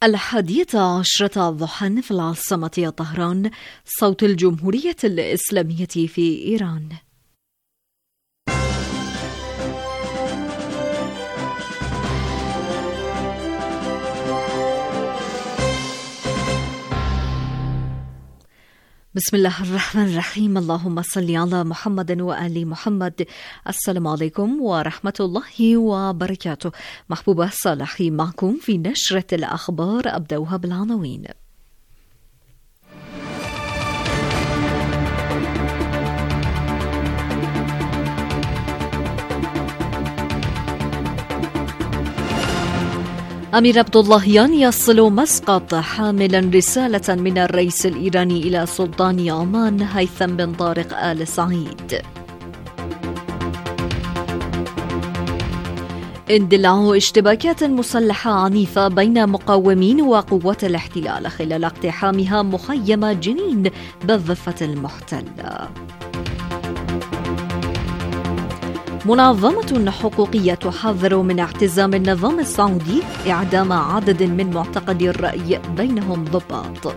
11 ضحى في العاصمة طهران، صوت الجمهورية الإسلامية في إيران. بسم الله الرحمن الرحيم. اللهم صل على محمد وآل محمد. السلام عليكم ورحمة الله وبركاته. محبوبة صالحي معكم في نشرة الأخبار، أبدأها بالعناوين. أمير عبد اللهيان يصل مسقط حاملا رسالة من الرئيس الإيراني إلى سلطان عمان هيثم بن طارق آل سعيد. اندلاع اشتباكات مسلحة عنيفة بين مقاومين وقوات الاحتلال خلال اقتحامها مخيم جنين بالضفة المحتلة. منظمة حقوقية تحذر من اعتزام النظام السعودي إعدام عدد من معتقدي الرأي بينهم ضباط.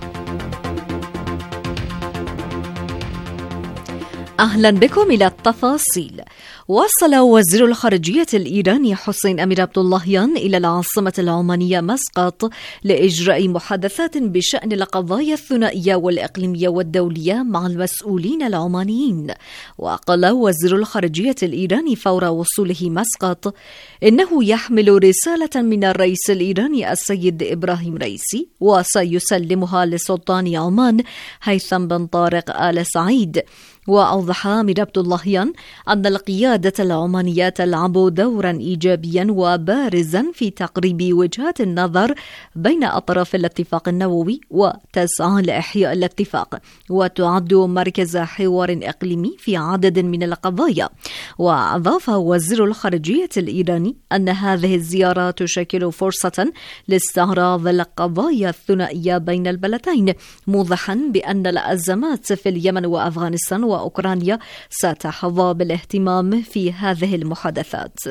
أهلا بكم إلى التفاصيل. وصل وزير الخارجية الإيراني حسين أمير عبد اللهيان إلى العاصمة العمانية مسقط لإجراء محادثات بشأن القضايا الثنائية والإقليمية والدولية مع المسؤولين العمانيين. وقال وزير الخارجية الإيراني فور وصوله مسقط إنه يحمل رسالة من الرئيس الإيراني السيد إبراهيم رئيسي وسيسلمها لسلطان عمان هيثم بن طارق آل سعيد. وأوضح أمير عبد اللهيان أن القيادة العمانية تلعب دورا إيجابيا وبارزا في تقريب وجهات النظر بين أطراف الاتفاق النووي وتسعى لإحياء الاتفاق، وتعد مركز حوار إقليمي في عدد من القضايا. وأضاف وزير الخارجية الإيراني أن هذه الزيارة تشكل فرصة لاستعراض القضايا الثنائية بين البلدين، موضحا بأن الأزمات في اليمن وأفغانستان وأوكرانيا ستحظى بالاهتمام في هذه المحادثات.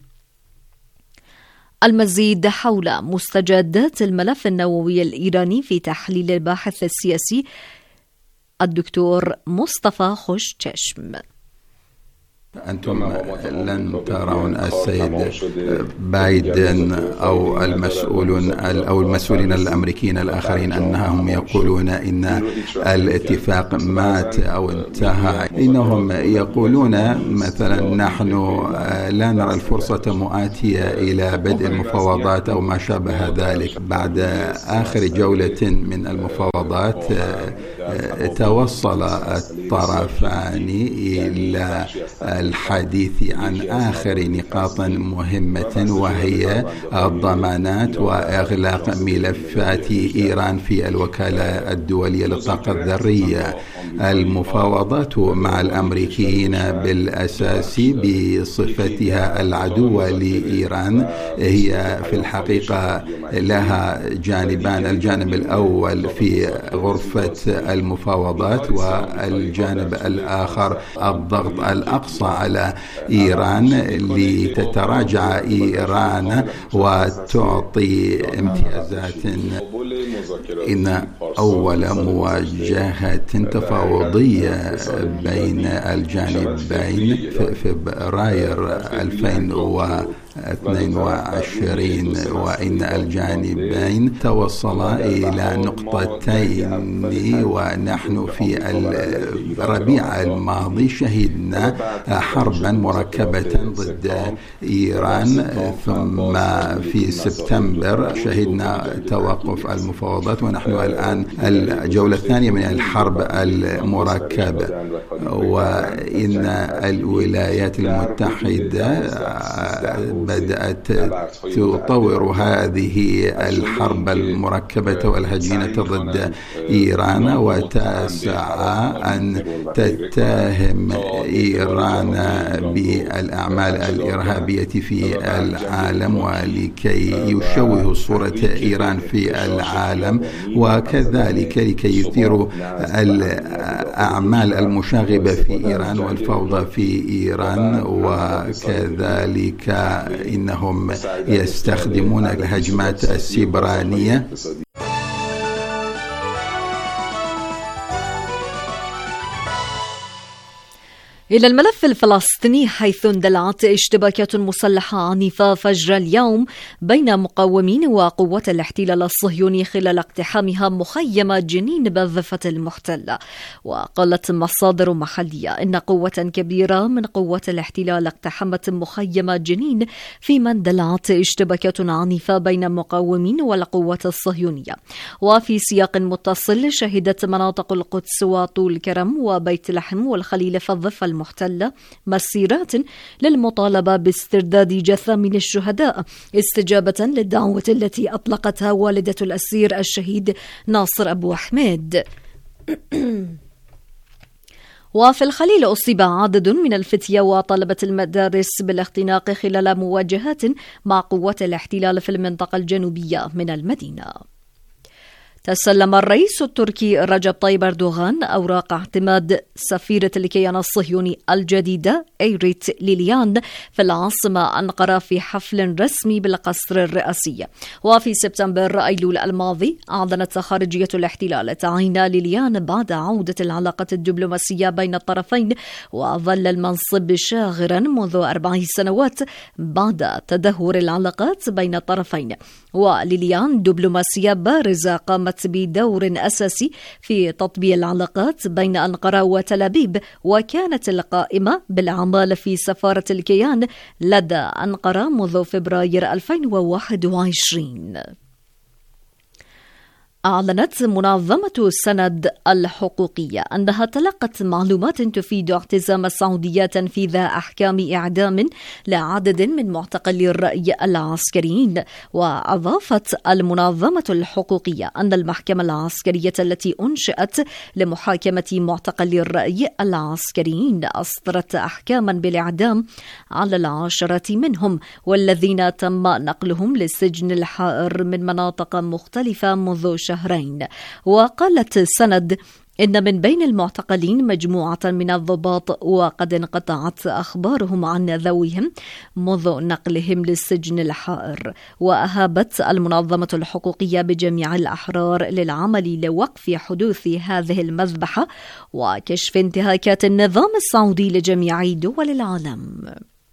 المزيد حول مستجدات الملف النووي الإيراني في تحليل الباحث السياسي الدكتور مصطفى خشتشم. أنتم لن ترون السيد بايدن أو المسؤولين الأمريكيين الآخرين أنهم يقولون إن الاتفاق مات أو انتهى. إنهم يقولون مثلا نحن لا نرى الفرصة مؤاتية إلى بدء المفاوضات أو ما شابه ذلك. بعد آخر جولة من المفاوضات توصل الطرفان إلى الحديث عن آخر نقاط مهمة، وهي الضمانات وإغلاق ملفات إيران في الوكالة الدولية للطاقة الذرية. المفاوضات مع الأمريكيين بالأساس بصفتها العدوة لإيران هي في الحقيقة لها جانبان، الجانب الأول في غرفة المفاوضات، والجانب الآخر الضغط الأقصى على إيران لتتراجع إيران وتعطي امتيازات. إن أول مواجهة تفاوضية بين الجانبين في فبراير 2022، وإن الجانبين توصلا إلى نقطتين. ونحن في الربيع الماضي شهدنا حربا مركبة ضد إيران، ثم في سبتمبر شهدنا توقف المفاوضات، ونحن الآن الجولة الثانية من الحرب المركبة. وإن الولايات المتحدة بدأت تطور هذه الحرب المركبة والهجينة ضد إيران، وتسعى أن تتهم إيران بالأعمال الإرهابية في العالم، ولكي يشوه صورة إيران في العالم، وكذلك لكي يثيروا الأعمال المشاغبة في إيران والفوضى في إيران، وكذلك إنهم يستخدمون الهجمات السيبرانية. إلى الملف الفلسطيني، حيث اندلعت اشتباكات مسلحة عنيفة فجر اليوم بين مقاومين وقوات الاحتلال الصهيوني خلال اقتحامها مخيم جنين بالضفة المحتلة. وقالت مصادر محلية إن قوة كبيرة من قوات الاحتلال اقتحمت مخيم جنين، فيما اندلعت اشتباكات عنيفة بين مقاومين والقوات الصهيونية. وفي سياق متصل، شهدت مناطق القدس وطول كرم وبيت لحم والخليل في الضفة المحتلة مسيرات للمطالبة باسترداد جثامين الشهداء، استجابة للدعوة التي أطلقتها والدة الأسير الشهيد ناصر أبو حميد. وفي الخليل أصيب عدد من الفتية وطلبة المدارس بالاختناق خلال مواجهات مع قوات الاحتلال في المنطقة الجنوبية من المدينة. تسلم الرئيس التركي رجب طيب أردوغان أوراق اعتماد سفيرة الكيان الصهيوني الجديدة إيريت ليليان في العاصمة أنقرة في حفل رسمي بالقصر الرئاسي. وفي سبتمبر أيلول الماضي أعلنت خارجية الاحتلال تعيين ليليان بعد عودة العلاقات الدبلوماسية بين الطرفين، وظل المنصب شاغرا منذ 4 سنوات بعد تدهور العلاقات بين الطرفين. وليليان دبلوماسية بارزة قامت بدور أساسي في تطبيع العلاقات بين أنقرة وتل أبيب، وكانت القائمة بالأعمال في سفارة الكيان لدى أنقرة منذ فبراير 2021. أعلنت منظمة سند الحقوقية أنها تلقت معلومات تفيد اعتزام السعودية تنفيذ أحكام إعدام لعدد من معتقلي الرأي العسكريين. وأضافت المنظمة الحقوقية أن المحكمة العسكرية التي أنشئت لمحاكمة معتقلي الرأي العسكريين أصدرت أحكاما بالإعدام على 10 منهم، والذين تم نقلهم للسجن الحائر من مناطق مختلفة منذ شهرين. وقالت سند إن من بين المعتقلين مجموعة من الضباط، وقد انقطعت أخبارهم عن ذويهم منذ نقلهم للسجن الحائر. وأهابت المنظمة الحقوقية بجميع الأحرار للعمل لوقف حدوث هذه المذبحة وكشف انتهاكات النظام السعودي لجميع دول العالم.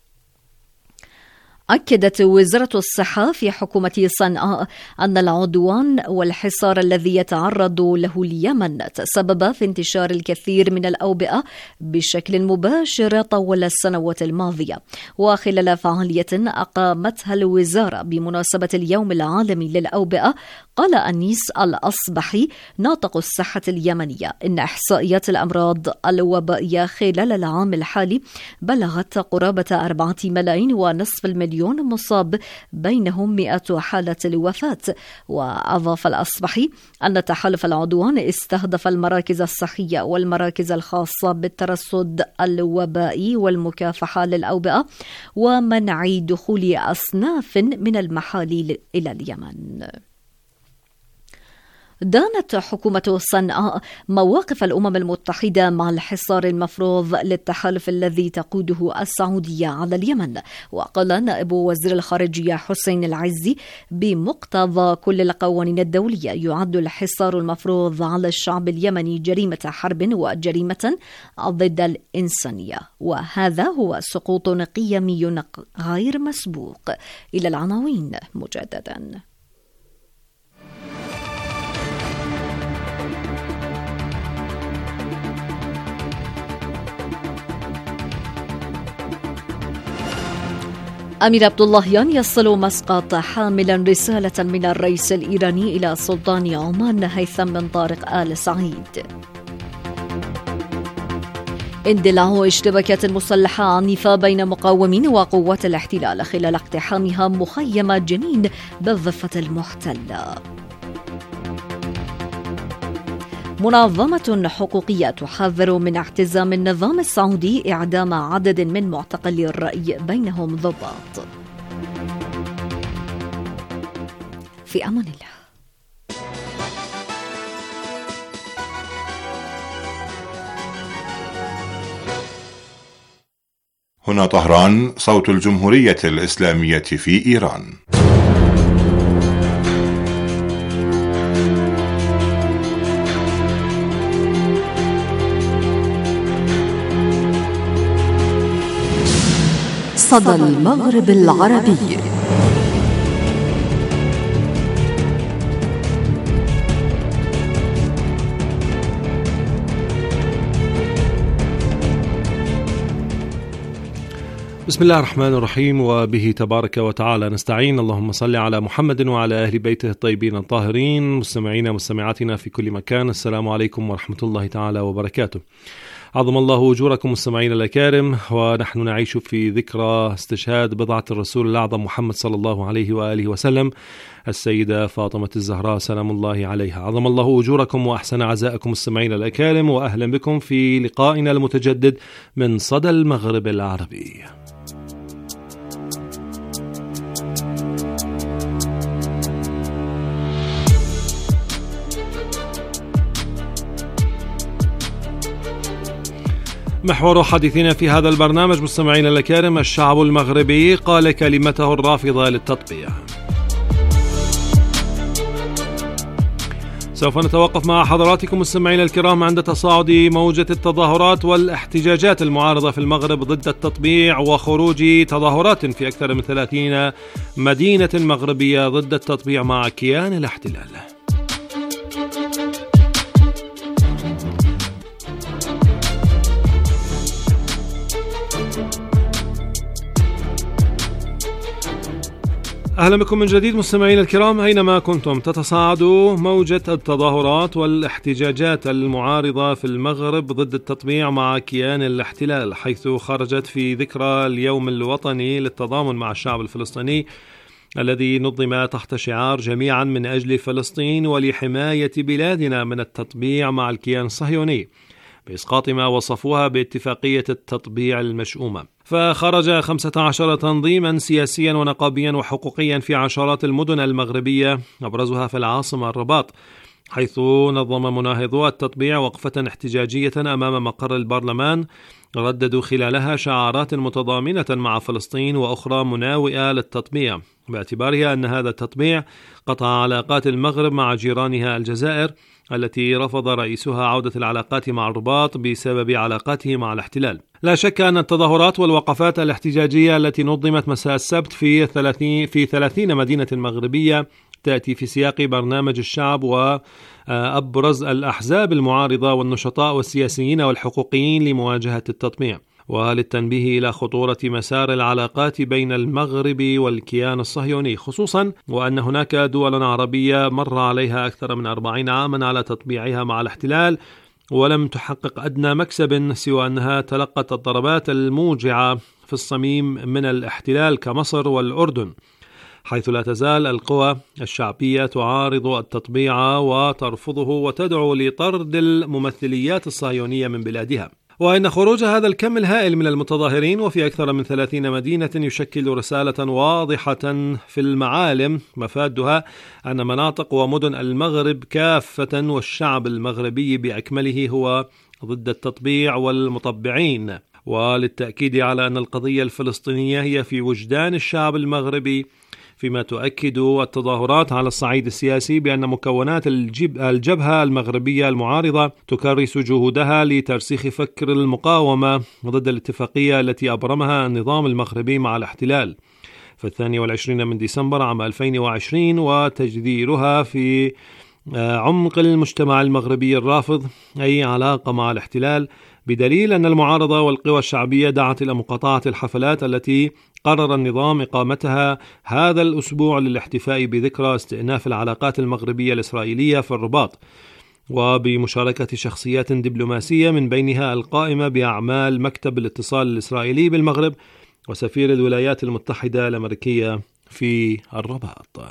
أكدت وزارة الصحة في حكومة صنعاء أن العدوان والحصار الذي يتعرض له اليمن تسبب في انتشار الكثير من الأوبئة بشكل مباشر طوال السنوات الماضية. وخلال فعالية أقامتها الوزارة بمناسبة اليوم العالمي للأوبئة، قال أنيس الأصبحي ناطق الصحة اليمنية إن إحصائيات الأمراض الوبائية خلال العام الحالي بلغت قرابة 4.5 مليون مصاب، بينهم 100 حالة الوفاة. وأضاف الأصبحي أن تحالف العدوان استهدف المراكز الصحية والمراكز الخاصة بالترصد الوبائي والمكافحة للأوبئة ومنع دخول أصناف من المحاليل إلى اليمن. دانت حكومة صنعاء مواقف الأمم المتحدة مع الحصار المفروض للتحالف الذي تقوده السعودية على اليمن. وقال نائب وزير الخارجية حسين العزي بمقتضى كل القوانين الدولية يعد الحصار المفروض على الشعب اليمني جريمة حرب وجريمة ضد الإنسانية، وهذا هو سقوط قيمي غير مسبوق. إلى العناوين مجددا. أمير عبد اللهيان يصل مسقط حاملا رسالة من الرئيس الإيراني إلى سلطان عمان هيثم بن طارق آل سعيد. اندلاع اشتباكات مسلحة عنيفة بين مقاومين وقوات الاحتلال خلال اقتحامها مخيم جنين بالضفة المحتلة. منظمة حقوقية تحذر من اعتزام النظام السعودي إعدام عدد من معتقلي الرأي بينهم ضباط. في أمان الله. هنا طهران، صوت الجمهورية الإسلامية في إيران. صدى المغرب العربي. بسم الله الرحمن الرحيم، وبه تبارك وتعالى نستعين. اللهم صل على محمد وعلى أهل بيته الطيبين الطاهرين. مستمعينا ومستمعاتنا في كل مكان، السلام عليكم ورحمة الله تعالى وبركاته. عظم الله أجوركم مستمعين الأكارم، ونحن نعيش في ذكرى استشهاد بضعة الرسول الأعظم محمد صلى الله عليه وآله وسلم، السيدة فاطمة الزهراء سلام الله عليها. عظم الله أجوركم وأحسن عزاءكم مستمعين الأكارم، وأهلا بكم في لقائنا المتجدد من صدى المغرب العربي. محور حديثنا في هذا البرنامج مستمعين الكرام، الشعب المغربي قال كلمته الرافضة للتطبيع. سوف نتوقف مع حضراتكم مستمعين الكرام عند تصاعد موجة التظاهرات والاحتجاجات المعارضة في المغرب ضد التطبيع، وخروج تظاهرات في أكثر من 30 مدينة مغربية ضد التطبيع مع كيان الاحتلال. أهلا بكم من جديد مستمعين الكرام أينما كنتم. تتصاعد موجة التظاهرات والاحتجاجات المعارضة في المغرب ضد التطبيع مع كيان الاحتلال، حيث خرجت في ذكرى اليوم الوطني للتضامن مع الشعب الفلسطيني الذي نظم تحت شعار جميعا من أجل فلسطين ولحماية بلادنا من التطبيع مع الكيان الصهيوني، بإسقاط ما وصفوها باتفاقية التطبيع المشؤومة. فخرج 15 تنظيما سياسيا ونقابيا وحقوقيا في عشرات المدن المغربية، أبرزها في العاصمة الرباط، حيث نظم مناهضو التطبيع وقفة احتجاجية أمام مقر البرلمان، رددوا خلالها شعارات متضامنة مع فلسطين وأخرى مناوئة للتطبيع، باعتبارها أن هذا التطبيع قطع علاقات المغرب مع جيرانها الجزائر التي رفض رئيسها عودة العلاقات مع الرباط بسبب علاقاته مع الاحتلال. لا شك أن التظاهرات والوقفات الاحتجاجية التي نظمت مساء السبت في 30 مدينة مغربية تأتي في سياق برنامج الشعب وأبرز الأحزاب المعارضة والنشطاء والسياسيين والحقوقيين لمواجهة التطبيع، وللتنبيه إلى خطورة مسار العلاقات بين المغرب والكيان الصهيوني، خصوصا وأن هناك دول عربية مر عليها أكثر من 40 عاما على تطبيعها مع الاحتلال ولم تحقق أدنى مكسب سوى أنها تلقت الضربات الموجعة في الصميم من الاحتلال كمصر والأردن، حيث لا تزال القوى الشعبية تعارض التطبيع وترفضه وتدعو لطرد الممثليات الصهيونية من بلادها. وإن خروج هذا الكم الهائل من المتظاهرين وفي أكثر من 30 مدينة يشكل رسالة واضحة في المعالم مفادها أن مناطق ومدن المغرب كافة والشعب المغربي بأكمله هو ضد التطبيع والمطبعين، وللتأكيد على أن القضية الفلسطينية هي في وجدان الشعب المغربي، فيما تؤكد التظاهرات على الصعيد السياسي بأن مكونات الجبهة المغربية المعارضة تكرس جهودها لترسيخ فكر المقاومة ضد الاتفاقية التي أبرمها النظام المغربي مع الاحتلال في 22 من ديسمبر عام 2020 وتجذيرها في عمق المجتمع المغربي الرافض أي علاقة مع الاحتلال، بدليل أن المعارضة والقوى الشعبية دعت إلى مقاطعة الحفلات التي قرر النظام إقامتها هذا الأسبوع للاحتفاء بذكرى استئناف العلاقات المغربية الإسرائيلية في الرباط، وبمشاركة شخصيات دبلوماسية من بينها القائمة بأعمال مكتب الاتصال الإسرائيلي بالمغرب وسفير الولايات المتحدة الأمريكية في الرباط.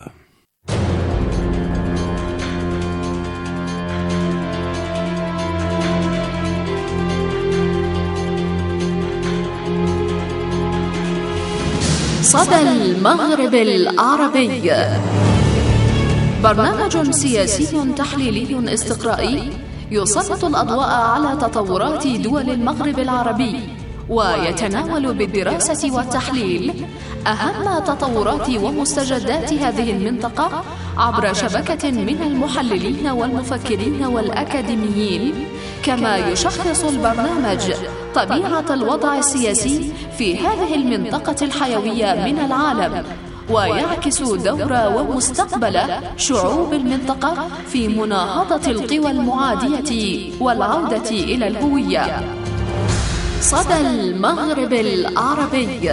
صدى المغرب العربي، برنامج سياسي تحليلي استقرائي يسلط الأضواء على تطورات دول المغرب العربي ويتناول بالدراسة والتحليل أهم تطورات ومستجدات هذه المنطقة عبر شبكة من المحللين والمفكرين والأكاديميين. كما يشخص البرنامج طبيعة الوضع السياسي في هذه المنطقة الحيوية من العالم، ويعكس دور ومستقبل شعوب المنطقة في مناهضة القوى المعادية والعودة إلى الهوية. صدى المغرب العربي.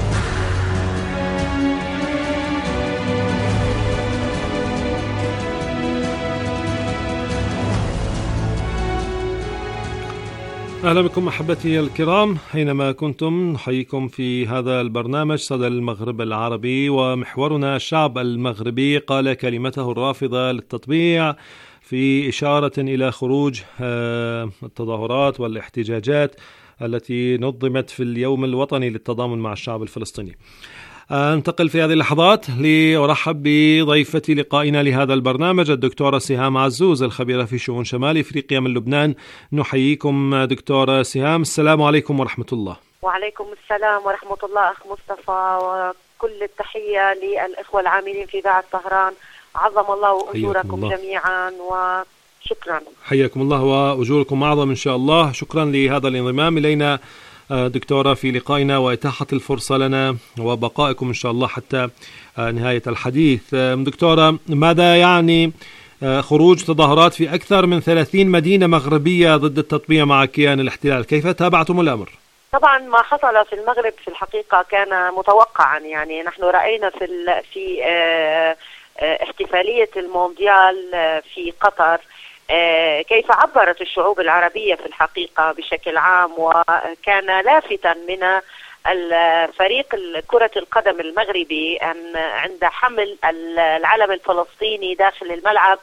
أهلا بكم أحبتي الكرام أينما كنتم، نحييكم في هذا البرنامج صدى المغرب العربي، ومحورنا الشعب المغربي قال كلمته الرافضة للتطبيع في إشارة إلى خروج التظاهرات والاحتجاجات التي نظمت في اليوم الوطني للتضامن مع الشعب الفلسطيني. انتقل في هذه اللحظات لأرحب بضيفتي لقائنا لهذا البرنامج الدكتورة سهام عزوز، الخبيرة في شؤون شمال إفريقيا من لبنان. نحييكم دكتورة سهام، السلام عليكم ورحمة الله. وعليكم السلام ورحمة الله أخ مصطفى، وكل التحية للإخوة العاملين في إذاعة طهران. عظم الله أجوركم جميعا وشكرا. حياكم الله وأجوركم أعظم إن شاء الله. شكرا لهذا الانضمام إلينا دكتورة في لقائنا وإتاحة الفرصة لنا وبقائكم إن شاء الله حتى نهاية الحديث. دكتورة، ماذا يعني خروج تظاهرات في أكثر من 30 مدينة مغربية ضد التطبيع مع كيان الاحتلال؟ كيف تابعتم الأمر؟ طبعا ما حصل في المغرب في الحقيقة كان متوقعا، يعني نحن رأينا في احتفالية المونديال في قطر كيف عبرت الشعوب العربية في الحقيقة بشكل عام، وكان لافتا من الفريق كرة القدم المغربي أن عند حمل العلم الفلسطيني داخل الملعب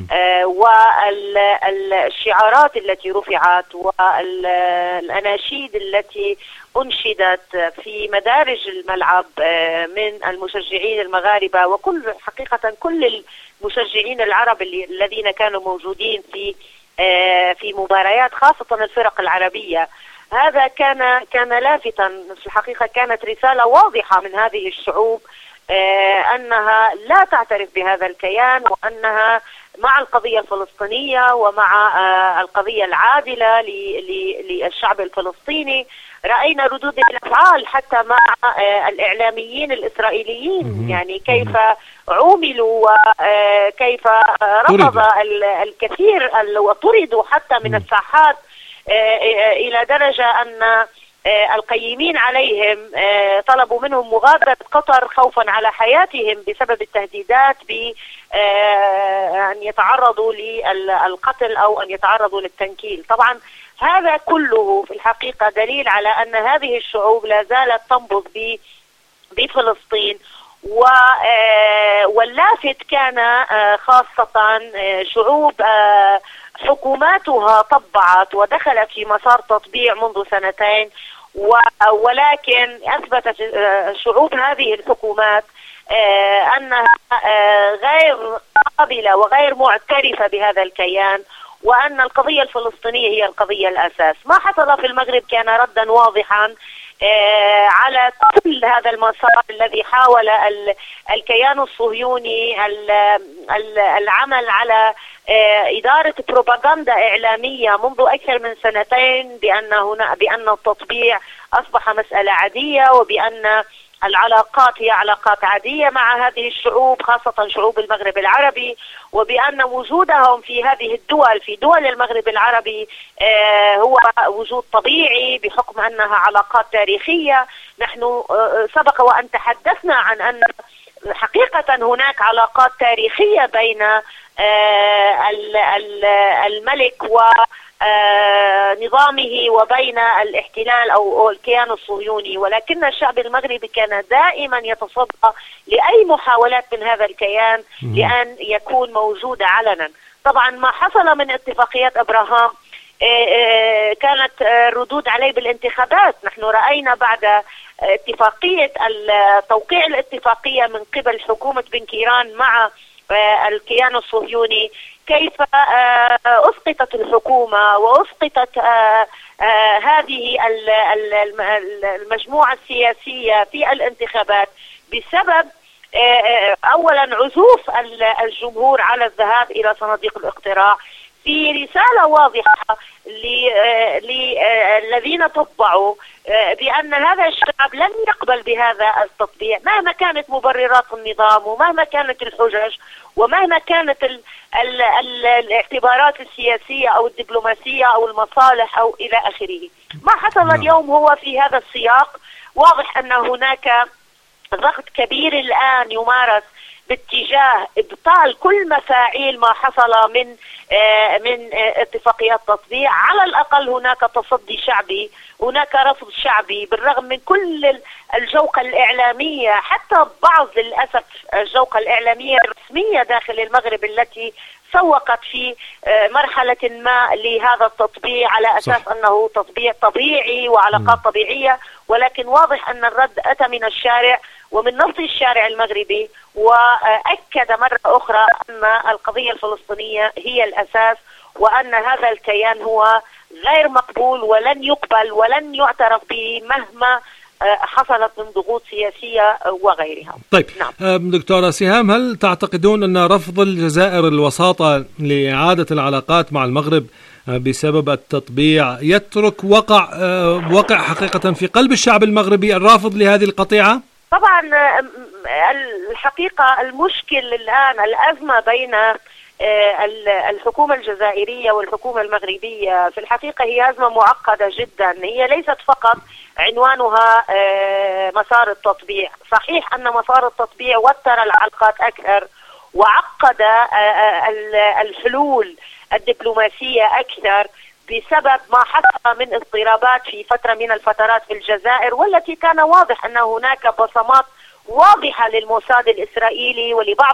والشعارات التي رفعت والأناشيد التي أنشدت في مدارج الملعب من المشجعين المغاربة، وكل حقيقة كل المشجعين العرب الذين كانوا موجودين في مباريات، خاصة الفرق العربية. هذا كان لافتا في الحقيقة. كانت رسالة واضحة من هذه الشعوب أنها لا تعترف بهذا الكيان، وأنها مع القضية الفلسطينية ومع القضية العادلة للشعب الفلسطيني. رأينا ردود الأفعال حتى مع الإعلاميين الإسرائيليين، يعني كيف عوملوا وكيف رفض الكثير وطردوا حتى من الساحات، إلى درجة أن القيمين عليهم طلبوا منهم مغادرة قطر خوفا على حياتهم بسبب التهديدات بأن يتعرضوا للقتل أو أن يتعرضوا للتنكيل. طبعا هذا كله في الحقيقة دليل على أن هذه الشعوب لا زالت تنبض بفلسطين. واللافت كان خاصة شعوب حكوماتها طبعت ودخلت في مسار تطبيع منذ سنتين، ولكن أثبتت شعوب هذه الحكومات أنها غير قابلة وغير معترفة بهذا الكيان، وأن القضية الفلسطينية هي القضية الأساس. ما حصل في المغرب كان ردا واضحا على كل هذا المسار الذي حاول الكيان الصهيوني العمل على إدارة بروباغندا إعلامية منذ أكثر من سنتين بأن التطبيع أصبح مسألة عادية، وبأن العلاقات هي علاقات عادية مع هذه الشعوب، خاصة شعوب المغرب العربي، وبأن وجودهم في هذه الدول، في دول المغرب العربي، هو وجود طبيعي بحكم أنها علاقات تاريخية. نحن سبق وأن تحدثنا عن أن حقيقة هناك علاقات تاريخية بين الملك ونظامه وبين الاحتلال أو الكيان الصهيوني، ولكن الشعب المغربي كان دائما يتصدى لأي محاولات من هذا الكيان لأن يكون موجود علنا. طبعا ما حصل من اتفاقيات أبراهام كانت ردود عليه بالانتخابات. نحن رأينا بعد توقيع الاتفاقية من قبل حكومة بن كيران مع الكيان الصهيوني كيف أسقطت الحكومة وأسقطت هذه المجموعة السياسية في الانتخابات بسبب أولا عزوف الجمهور على الذهاب إلى صناديق الاقتراع، في رسالة واضحة للذين طبعوا بأن هذا الشعب لن يقبل بهذا التطبيع مهما كانت مبررات النظام ومهما كانت الحجج ومهما كانت الاعتبارات السياسية أو الدبلوماسية أو المصالح أو إلى آخره. ما حصل اليوم هو في هذا السياق. واضح أن هناك ضغط كبير الآن يمارس باتجاه إبطال كل مفاعيل ما حصل من اتفاقيات تطبيع. على الأقل هناك تصدي شعبي، هناك رفض شعبي بالرغم من كل الجوقة الإعلامية، حتى بعض للأسف الجوقة الإعلامية الرسمية داخل المغرب التي سوقت في مرحلة ما لهذا التطبيع على أساس أنه تطبيع طبيعي وعلاقات طبيعية، ولكن واضح أن الرد أتى من الشارع ومن نفس الشارع المغربي، وأكد مرة أخرى أن القضية الفلسطينية هي الأساس وأن هذا الكيان هو غير مقبول ولن يقبل ولن يعترف به مهما حصلت من ضغوط سياسية وغيرها. طيب نعم. دكتورة سهام، هل تعتقدون أن رفض الجزائر الوساطة لإعادة العلاقات مع المغرب بسبب التطبيع يترك وقع حقيقة في قلب الشعب المغربي الرافض لهذه القطيعة؟ طبعا الحقيقة المشكل الآن الأزمة بين الحكومة الجزائرية والحكومة المغربية في الحقيقة هي أزمة معقدة جدا. هي ليست فقط عنوانها مسار التطبيع. صحيح أن مسار التطبيع وتر العلاقات أكثر وعقد الحلول الدبلوماسية أكثر بسبب ما حصل من اضطرابات في فترة من الفترات في الجزائر، والتي كان واضح أن هناك بصمات واضحة للموساد الإسرائيلي ولبعض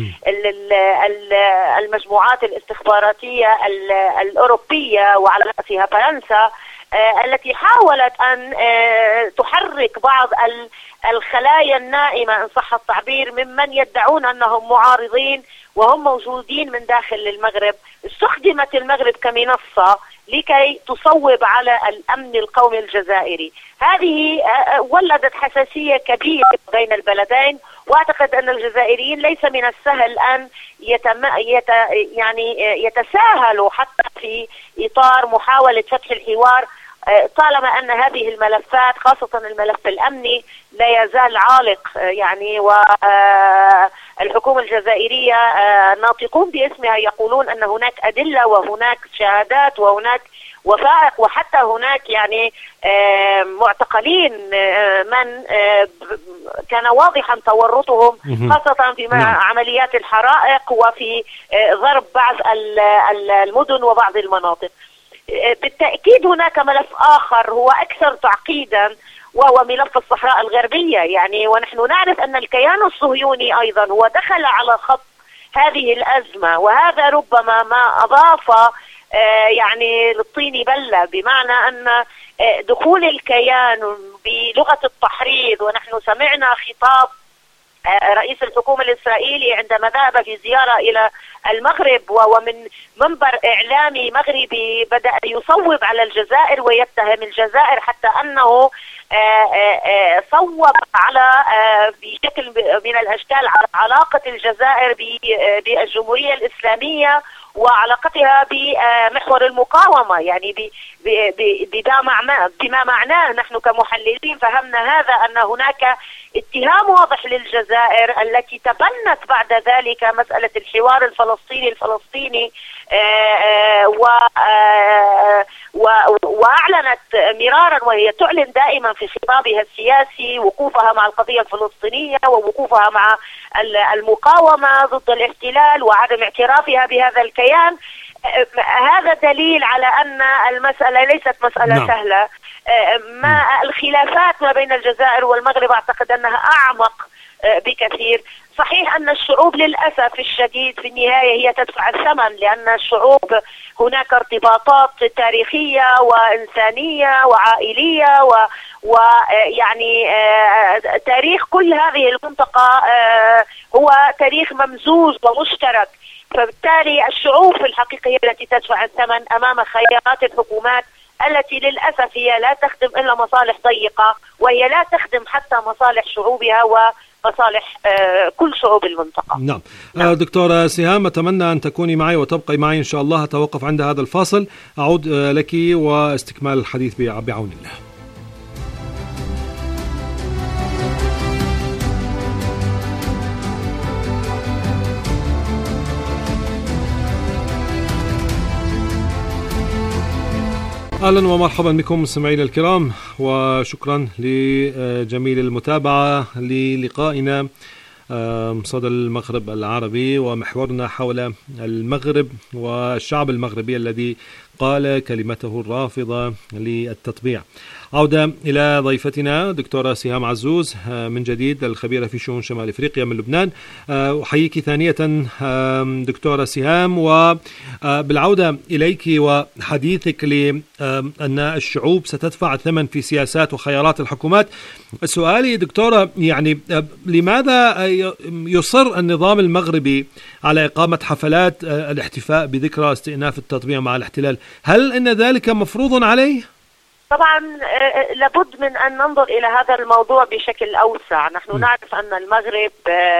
المجموعات الاستخباراتية الأوروبية وعلى رأسها فرنسا، التي حاولت أن تحرك بعض الخلايا النائمة إن صح التعبير ممن يدعون أنهم معارضين وهم موجودين من داخل المغرب. استخدمت المغرب كمنصة لكي تصوب على الأمن القومي الجزائري. هذه ولدت حساسية كبيرة بين البلدين، وأعتقد أن الجزائريين ليس من السهل أن يتساهلوا حتى في إطار محاولة فتح الحوار، طالما أن هذه الملفات خاصة الملف الأمني لا يزال عالق. والحكومة الجزائرية ناطقون باسمها يقولون أن هناك أدلة وهناك شهادات وهناك وثائق، وحتى هناك معتقلين من كان واضحا تورطهم خاصة في عمليات الحرائق وفي ضرب بعض المدن وبعض المناطق. بالتأكيد هناك ملف آخر هو أكثر تعقيدا وهو ملف الصحراء الغربية. ونحن نعرف أن الكيان الصهيوني أيضا هو دخل على خط هذه الأزمة، وهذا ربما ما أضاف للطين بلة، بمعنى أن دخول الكيان بلغة التحريض. ونحن سمعنا خطاب رئيس الحكومة الإسرائيلي عندما ذهب في زيارة إلى المغرب، ومن منبر إعلامي مغربي بدأ يصوب على الجزائر ويتهم الجزائر حتى أنه صوب على بشكل من الأشكال على علاقة الجزائر بالجمهورية الإسلامية وعلاقتها بمحور المقاومة، بما معناه نحن كمحللين فهمنا هذا أن هناك اتهام واضح للجزائر التي تبنت بعد ذلك مسألة الحوار الفلسطيني وأعلنت مرارا وهي تعلن دائما في خطابها السياسي وقوفها مع القضية الفلسطينية ووقوفها مع المقاومة ضد الاحتلال وعدم اعترافها بهذا الكيان. هذا دليل على أن المسألة ليست مسألة سهلة. الخلافات ما بين الجزائر والمغرب أعتقد أنها أعمق بكثير. صحيح أن الشعوب للأسف الشديد في النهاية هي تدفع الثمن، لأن الشعوب هناك ارتباطات تاريخية وإنسانية وعائلية ويعني تاريخ كل هذه المنطقة هو تاريخ ممزوج ومشترك. فبالتالي الشعوب في الحقيقة هي التي تدفع الثمن أمام خيارات الحكومات التي للأسف هي لا تخدم إلا مصالح ضيقة، وهي لا تخدم حتى مصالح شعوبها ومصالح كل شعوب المنطقة. نعم. دكتورة سهام، أتمنى أن تكوني معي وتبقي معي إن شاء الله. أتوقف عند هذا الفاصل، أعود لك واستكمال الحديث بعون الله. أهلا ومرحبا بكم مستمعينا الكرام، وشكرا لجميل المتابعة للقائنا صدى المغرب العربي ومحورنا حول المغرب والشعب المغربي الذي قال كلمته الرافضة للتطبيع. عودة إلى ضيفتنا دكتورة سهام عزوز من جديد، الخبيرة في شؤون شمال إفريقيا من لبنان. أحييك ثانية دكتورة سهام، وبالعودة إليك وحديثك لأن الشعوب ستدفع الثمن في سياسات وخيارات الحكومات. سؤالي دكتورة، يعني لماذا يصر النظام المغربي على إقامة حفلات الاحتفاء بذكرى استئناف التطبيع مع الاحتلال؟ هل إن ذلك مفروض عليه؟ طبعا لابد من أن ننظر إلى هذا الموضوع بشكل أوسع. نحن نعرف أن المغرب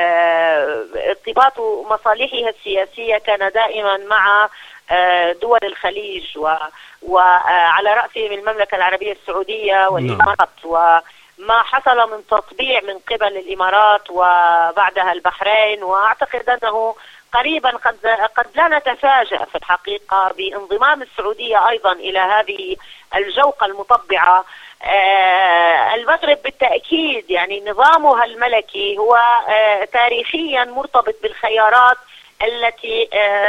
ارتباط مصالحها السياسية كان دائما مع دول الخليج وعلى رأسهم المملكة العربية السعودية والإمارات، وما حصل من تطبيع من قبل الإمارات وبعدها البحرين، وأعتقد أنه قريبا قد لا نتفاجأ في الحقيقة بانضمام السعودية أيضا إلى هذه الجوقة المطبعة. المغرب بالتأكيد يعني نظامها الملكي هو تاريخيا مرتبط بالخيارات التي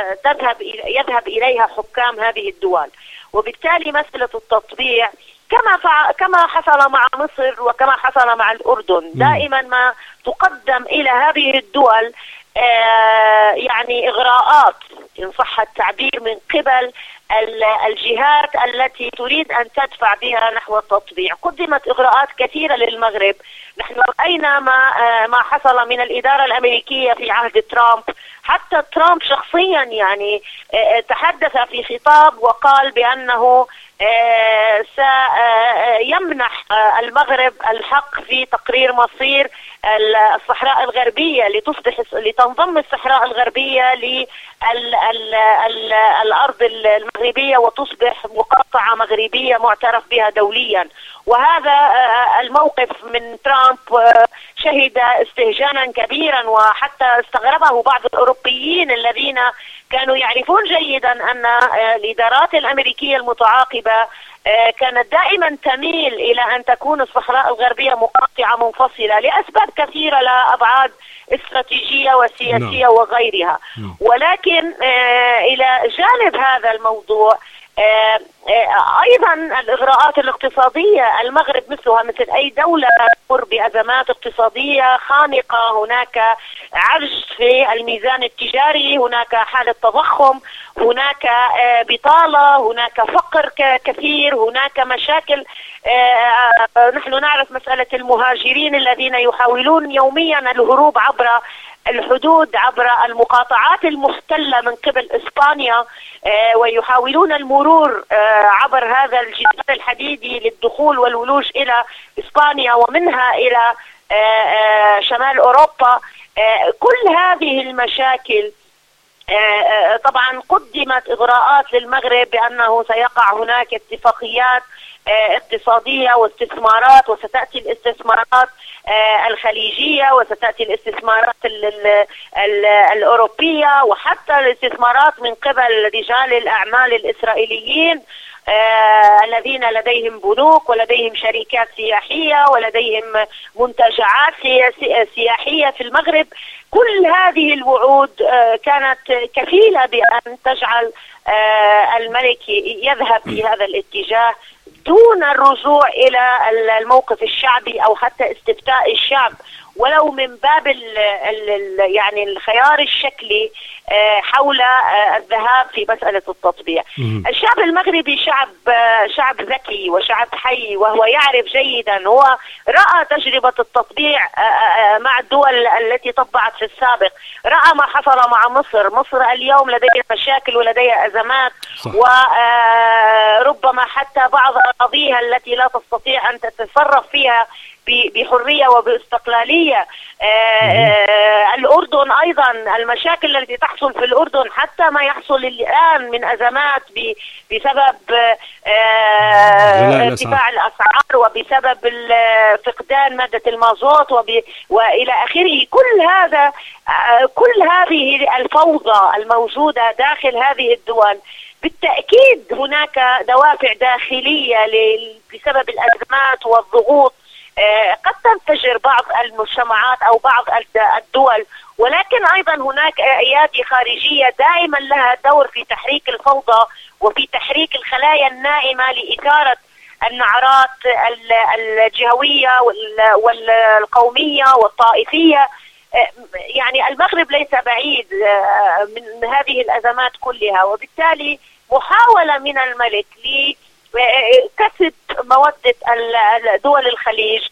يذهب إليها حكام هذه الدول، وبالتالي مسألة التطبيع كما حصل مع مصر وكما حصل مع الأردن دائما ما تقدم إلى هذه الدول يعني إغراءات إن صح التعبير من قبل الجهات التي تريد أن تدفع بها نحو التطبيع. قدمت إغراءات كثيرة للمغرب. نحن رأينا ما حصل من الإدارة الأمريكية في عهد ترامب. حتى ترامب شخصيا يعني تحدث في خطاب وقال بأنه سيمنح المغرب الحق في تقرير مصير الصحراء الغربية لتنضم الصحراء الغربية للأرض المغربية وتصبح مقاطعة مغربية معترف بها دوليا. وهذا الموقف من ترامب شهد استهجانا كبيرا، وحتى استغربه بعض الأوروبيين الذين كانوا يعرفون جيدا أن الإدارات الأمريكية المتعاقبة كانت دائما تميل إلى أن تكون الصحراء الغربية مقاطعة منفصلة لأسباب كثيرة، لا أبعاد استراتيجية وسياسية وغيرها. ولكن إلى جانب هذا الموضوع أيضا الإغراءات الاقتصادية. المغرب مثلها مثل أي دولة تمر بأزمات اقتصادية خانقة. هناك عجز في الميزان التجاري، هناك حالة تضخم، هناك بطالة، هناك فقر كثير، هناك مشاكل. نحن نعرف مسألة المهاجرين الذين يحاولون يوميا الهروب عبر الحدود، عبر المقاطعات المحتلة من قبل إسبانيا، ويحاولون المرور عبر هذا الجدار الحديدي للدخول والولوج إلى إسبانيا ومنها إلى شمال أوروبا. كل هذه المشاكل طبعا قدمت إغراءات للمغرب بأنه سيقع هناك اتفاقيات اقتصادية واستثمارات، وستأتي الاستثمارات الخليجية، وستأتي الاستثمارات الأوروبية، وحتى الاستثمارات من قبل رجال الأعمال الإسرائيليين الذين لديهم بنوك ولديهم شركات سياحية ولديهم منتجعات سياحية في المغرب. كل هذه الوعود كانت كفيلة بأن تجعل الملك يذهب في هذا الاتجاه دون الرجوع إلى الموقف الشعبي أو حتى استفتاء الشعب. ولو من باب يعني الخيار الشكلي حول الذهاب في مسألة التطبيع. الشعب المغربي شعب ذكي وشعب حي، وهو يعرف جيدا، هو رأى تجربة التطبيع مع الدول التي طبعت في السابق، رأى ما حصل مع مصر اليوم لديها مشاكل ولديها أزمات، وربما حتى بعض أراضيها التي لا تستطيع أن تتصرف فيها بحرية وباستقلالية. الأردن أيضا، المشاكل التي تحصل في الأردن حتى ما يحصل الآن من أزمات بسبب ارتفاع الأسعار وبسبب فقدان مادة المازوت وإلى آخره. كل هذه الفوضى الموجودة داخل هذه الدول، بالتأكيد هناك دوافع داخلية بسبب الأزمات والضغوط. قد تنفجر بعض المجتمعات أو بعض الدول، ولكن أيضا هناك أيادي خارجية دائما لها دور في تحريك الفوضى وفي تحريك الخلايا النائمة لإثارة النعرات الجهوية والقومية والطائفية. يعني المغرب ليس بعيد من هذه الأزمات كلها، وبالتالي محاولة من الملك لكسب مودة دول الخليج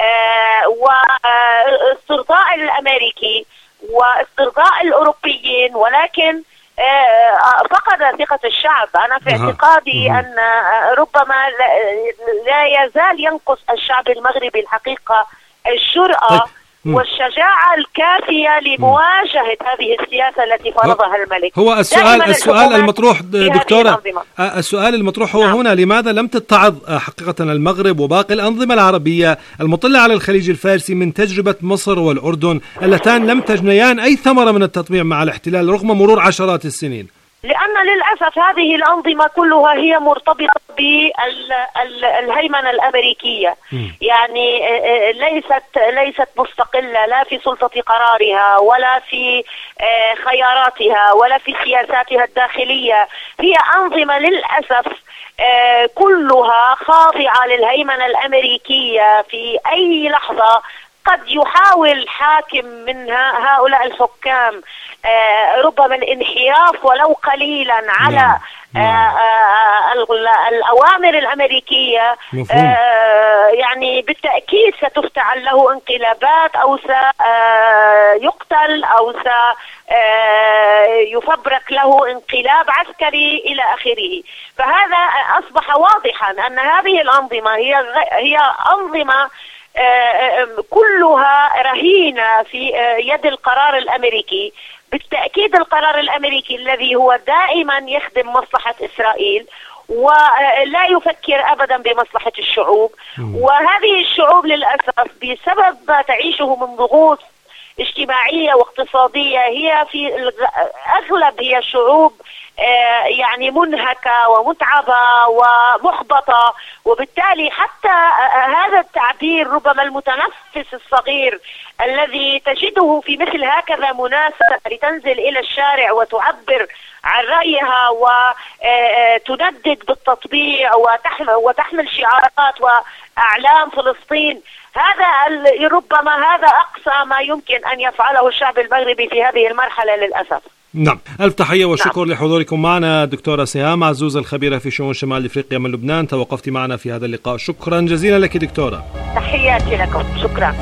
واسترضاء الأمريكي واسترضاء الأوروبيين، ولكن فقد ثقة الشعب. أنا في اعتقادي أن ربما لا يزال ينقص الشعب المغربي الحقيقة الجرأة والشجاعة الكافية لمواجهة هذه السياسة التي فرضها الملك. هو السؤال المطروح دكتورة، السؤال المطروح هو هنا: لماذا لم تتعظ حقيقة المغرب وباقي الأنظمة العربية المطلة على الخليج الفارسي من تجربة مصر والأردن اللتان لم تجنيان أي ثمرة من التطبيع مع الاحتلال رغم مرور عشرات السنين؟ لأن للأسف هذه الأنظمة كلها هي مرتبطة بالهيمنة الأمريكية، يعني ليست مستقلة لا في سلطة قرارها ولا في خياراتها ولا في سياساتها الداخلية. هي أنظمة للأسف كلها خاضعة للهيمنة الأمريكية. في أي لحظة قد يحاول حاكم من هؤلاء الحكام ربما الانحياف ولو قليلا على الأوامر الأمريكية، يعني بالتأكيد ستفتعل له انقلابات أو سيقتل أو سيفبرك له انقلاب عسكري إلى آخره. فهذا أصبح واضحا أن هذه الأنظمة هي أنظمة كلها رهينة في يد القرار الأمريكي. بالتأكيد القرار الأمريكي الذي هو دائما يخدم مصلحة إسرائيل ولا يفكر أبدا بمصلحة الشعوب، وهذه الشعوب للأسف بسبب ما تعيشه من ضغوط اجتماعية واقتصادية هي في أغلب هي شعوب يعني منهكة ومتعبة ومحبطة، وبالتالي حتى هذا التعبير ربما المتنفس الصغير الذي تجده في مثل هكذا مناسبة لتنزل إلى الشارع وتعبر عن رأيها وتندد بالتطبيع وتحمل شعارات وأعلام فلسطين، ربما هذا أقصى ما يمكن أن يفعله الشعب المغربي في هذه المرحلة للأسف. نعم، ألف تحية وشكر لحضوركم معنا دكتورة سهام عزوز الخبيرة في شؤون شمال أفريقيا من لبنان. توقفت معنا في هذا اللقاء، شكرا جزيلا لك دكتورة. تحياتي لكم، شكرا.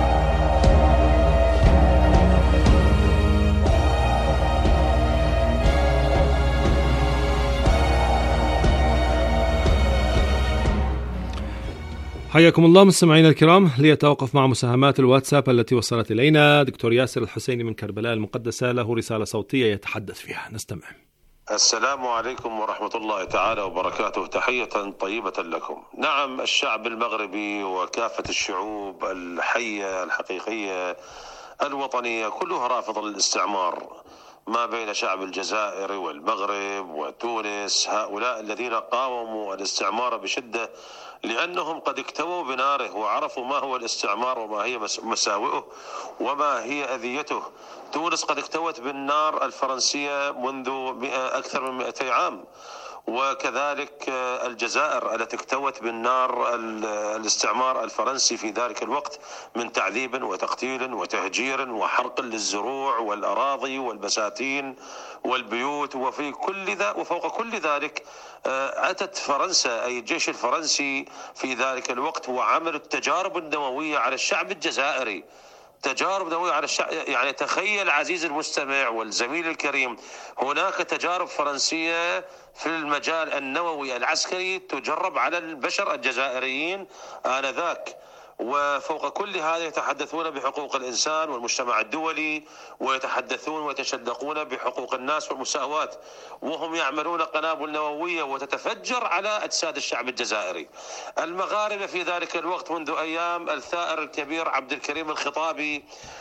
حياكم الله مستمعينا الكرام. ليتوقف مع مساهمات الواتساب التي وصلت إلينا. دكتور ياسر الحسيني من كربلاء المقدسة له رسالة صوتية يتحدث فيها، نستمع. السلام عليكم ورحمة الله تعالى وبركاته، تحية طيبة لكم. نعم، الشعب المغربي وكافة الشعوب الحية الحقيقية الوطنية كلها رافضة للاستعمار، ما بين شعب الجزائر والمغرب وتونس، هؤلاء الذين قاوموا الاستعمار بشدة لأنهم قد اكتووا بناره وعرفوا ما هو الاستعمار وما هي مساوئه وما هي أذيته. تونس قد اكتوت بالنار الفرنسية منذ أكثر من 200 عام، وكذلك الجزائر التي اكتوت بالنار الاستعمار الفرنسي في ذلك الوقت من تعذيب وتقتيل وتهجير وحرق للزروع والأراضي والبساتين والبيوت. وفوق كل ذلك أتت فرنسا، أي الجيش الفرنسي في ذلك الوقت، وعملوا التجارب النووية على الشعب الجزائري. تجارب نووية على الشعب، يعني تخيل عزيز المستمع والزميل الكريم، هناك تجارب فرنسية في المجال النووي العسكري تجرب على البشر الجزائريين آنذاك. وفوق كل هذا يتحدثون بحقوق الإنسان والمجتمع الدولي، ويتحدثون ويتشدقون بحقوق الناس والمساواة، وهم يعملون قنابل نووية وتتفجر على أجساد الشعب الجزائري. المغاربة في ذلك الوقت منذ أيام الثائر الكبير عبد الكريم الخطابي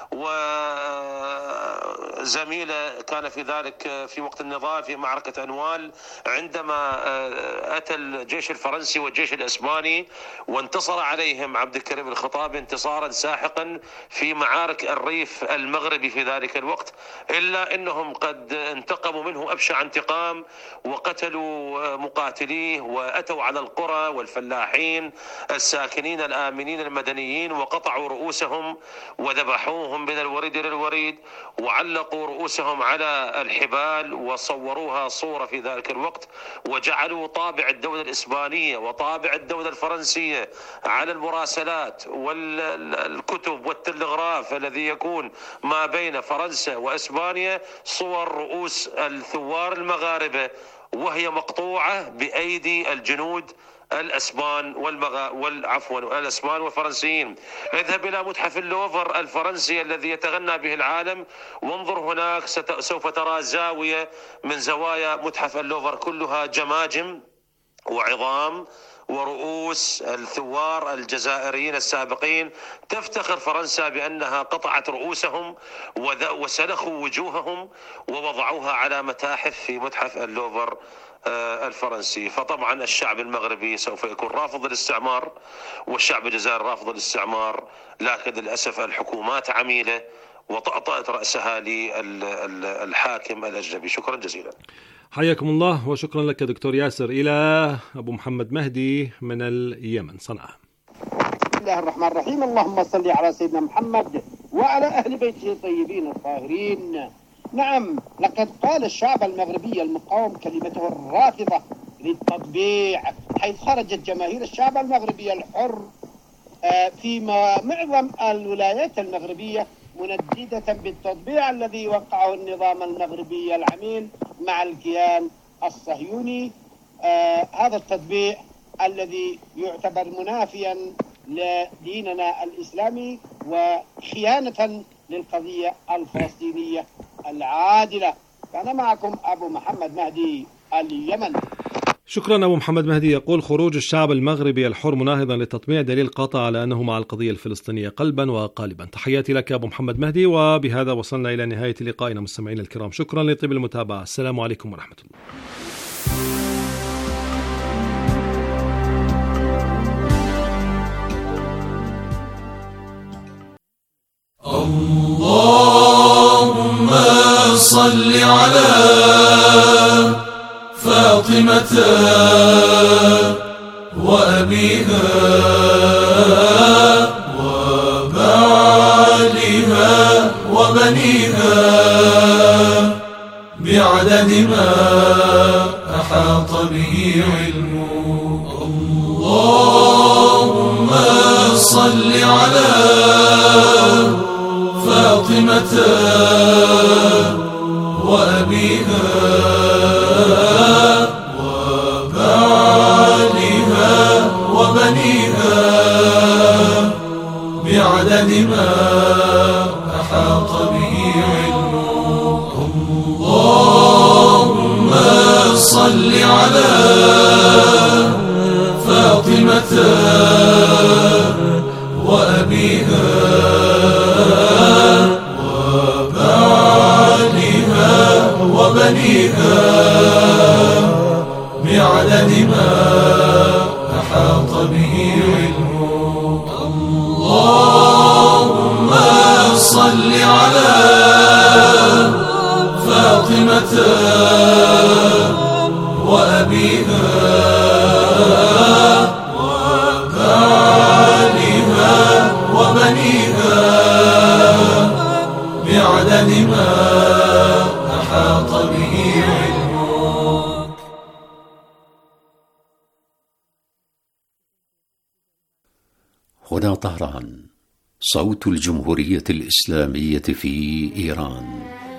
وزميله كان في ذلك في وقت النضال في معركة أنوال، عندما أتى الجيش الفرنسي والجيش الإسباني وانتصر عليهم عبد الكريم الخطابي انتصارا ساحقا في معارك الريف المغربي في ذلك الوقت، إلا أنهم قد انتقموا منه أبشع انتقام وقتلوا مقاتليه، وأتوا على القرى والفلاحين الساكنين الآمنين المدنيين وقطعوا رؤوسهم وذبحوهم من الوريد إلى الوريد، وعلقوا رؤوسهم على الحبال وصوروها صورة في ذلك الوقت، وجعلوا طابع الدولة الإسبانية وطابع الدولة الفرنسية على المراسلات والكتب والتلغراف الذي يكون ما بين فرنسا وإسبانيا صور رؤوس الثوار المغاربة وهي مقطوعة بأيدي الجنود الأسبان الأسبان والفرنسيين. اذهب إلى متحف اللوفر الفرنسي الذي يتغنى به العالم وانظر هناك، سوف ترى زاوية من زوايا متحف اللوفر كلها جماجم وعظام ورؤوس الثوار الجزائريين السابقين. تفتخر فرنسا بأنها قطعت رؤوسهم وسلخوا وجوههم ووضعوها على متاحف في متحف اللوفر الفرنسي. فطبعا الشعب المغربي سوف يكون رافض الاستعمار، والشعب الجزائري رافض الاستعمار، لكن للأسف الحكومات عميلة وطأطأت رأسها للحاكم الأجنبي. شكرا جزيلا. حياكم الله وشكرا لك دكتور ياسر. إلى أبو محمد مهدي من اليمن صنعاء. بسم الله الرحمن الرحيم. اللهم صل على سيدنا محمد وعلى أهل بيته الطيبين الطاهرين. نعم، لقد قال الشعب المغربي المقاوم كلمته الرافضة للتطبيع، حيث خرجت جماهير الشعب المغربي الحر في معظم الولايات المغربية منددة بالتطبيع الذي وقعه النظام المغربي العميل مع الكيان الصهيوني. هذا التطبيع الذي يعتبر منافيا لديننا الإسلامي وخيانة للقضية الفلسطينية العادلة. كان معكم أبو محمد مهدي اليمن. شكرا أبو محمد مهدي. يقول: خروج الشعب المغربي الحر مناهضا للتطبيع دليل قاطع على أنه مع القضية الفلسطينية قلبا وقالبا. تحياتي لك أبو محمد مهدي، وبهذا وصلنا إلى نهاية لقائنا مستمعينا الكرام. شكرا لطيب المتابعة. السلام عليكم ورحمة الله. اللهم صل على فاطمة وأبيها وبعلها وبنيها بعدد ما أحاط به علمه. اللهم صل على فاطمة وأبيها وبعلها وبنيها بعدد ما أحاط به علمه. اللهم صل على فاطمة وأبيها وبنيها بعدد ما أحاط به علمه. اللهم صل على فاطمة وأبيها وآلها وبنيها بعدد ما أحاط به علمك. هنا طهران، صوت الجمهورية الإسلامية في إيران.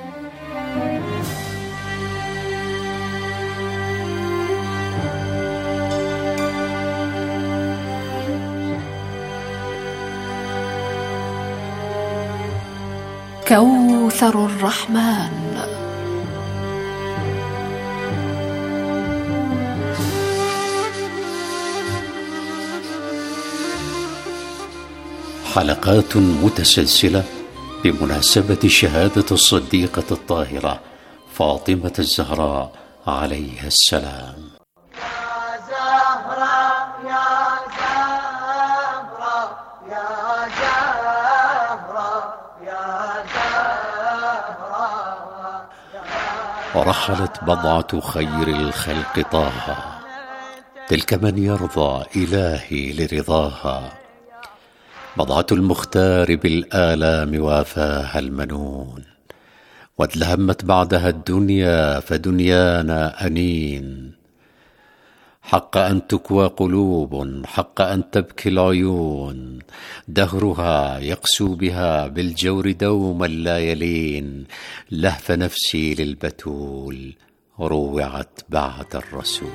كوثر الرحمن. حلقات متسلسلة بمناسبة شهادة الصديقة الطاهرة فاطمة الزهراء عليها السلام. يا زهراء يا زهراء يا زهراء يا زهراء. ورحلت بضعة خير الخلق طه، تلك من يرضى إلهي لرضاها. بضعة المختار بالآلام وافاها المنون، وادلهمت بعدها الدنيا فدنيانا أنين. حق أن تكوى قلوب، حق أن تبكي العيون، دهرها يقسو بها بالجور دوما لا يلين. لهف نفسي للبتول روعت بعد الرسول.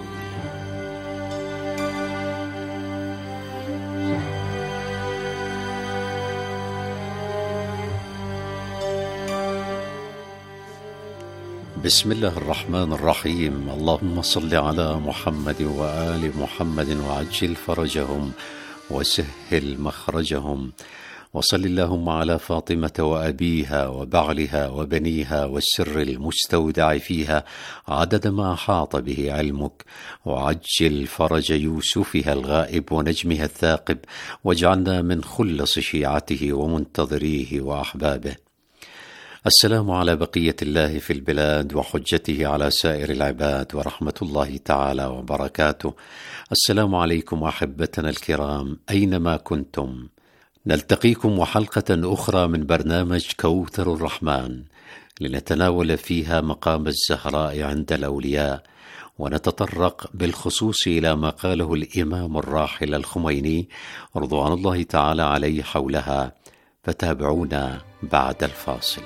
بسم الله الرحمن الرحيم. اللهم صل على محمد وآل محمد وعجل فرجهم وسهل مخرجهم. وصل اللهم على فاطمة وأبيها وبعلها وبنيها والسر المستودع فيها عدد ما أحاط به علمك. وعجل فرج يوسفها الغائب ونجمها الثاقب، واجعلنا من خلص شيعته ومنتظريه وأحبابه. السلام على بقية الله في البلاد وحجته على سائر العباد، ورحمة الله تعالى وبركاته. السلام عليكم أحبتنا الكرام أينما كنتم. نلتقيكم وحلقة أخرى من برنامج كوثر الرحمن، لنتناول فيها مقام الزهراء عند الأولياء، ونتطرق بالخصوص إلى ما قاله الإمام الراحل الخميني رضوان الله تعالى عليه حولها. فتابعونا بعد الفاصل.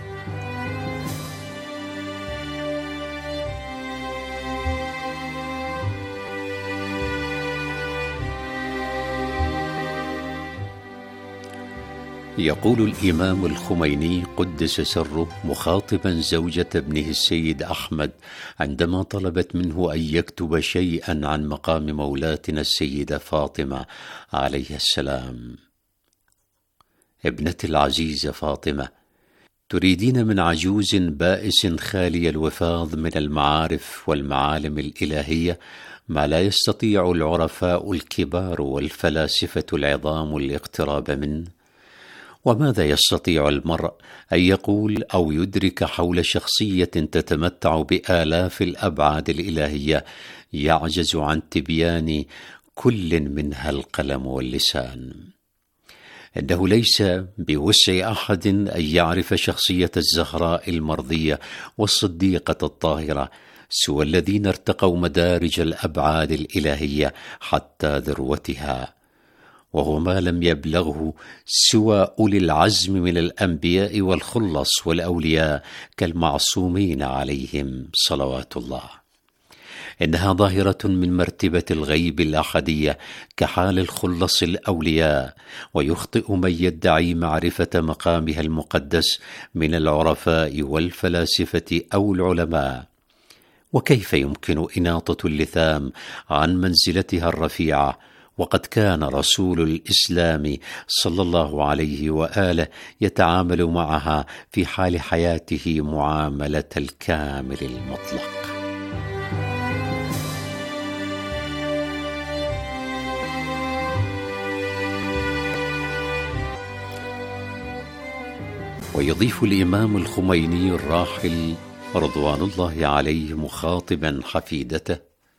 يقول الإمام الخميني قدس سره مخاطبا زوجة ابنه السيد أحمد عندما طلبت منه أن يكتب شيئا عن مقام مولاتنا السيدة فاطمة عليها السلام: ابنتي العزيزة فاطمة، تريدين من عجوز بائس خالي الوفاض من المعارف والمعالم الإلهية ما لا يستطيع العرفاء الكبار والفلاسفة العظام الاقتراب منه. وماذا يستطيع المرء أن يقول أو يدرك حول شخصية تتمتع بآلاف الأبعاد الإلهية يعجز عن تبيان كل منها القلم واللسان؟ إنه ليس بوسع أحد أن يعرف شخصية الزهراء المرضية والصديقة الطاهرة سوى الذين ارتقوا مدارج الأبعاد الإلهية حتى ذروتها، وهو ما لم يبلغه سوى أولي العزم من الأنبياء والخلص والأولياء كالمعصومين عليهم صلوات الله. إنها ظاهرة من مرتبة الغيب الأحدية كحال الخلص الأولياء، ويخطئ من يدعي معرفة مقامها المقدس من العرفاء والفلاسفة أو العلماء. وكيف يمكن إناطة اللثام عن منزلتها الرفيعة، وقد كان رسول الإسلام صلى الله عليه وآله يتعامل معها في حال حياته معاملة الكامل المطلق. ويضيف الإمام الخميني الراحل رضوان الله عليه مخاطبا حفيدته: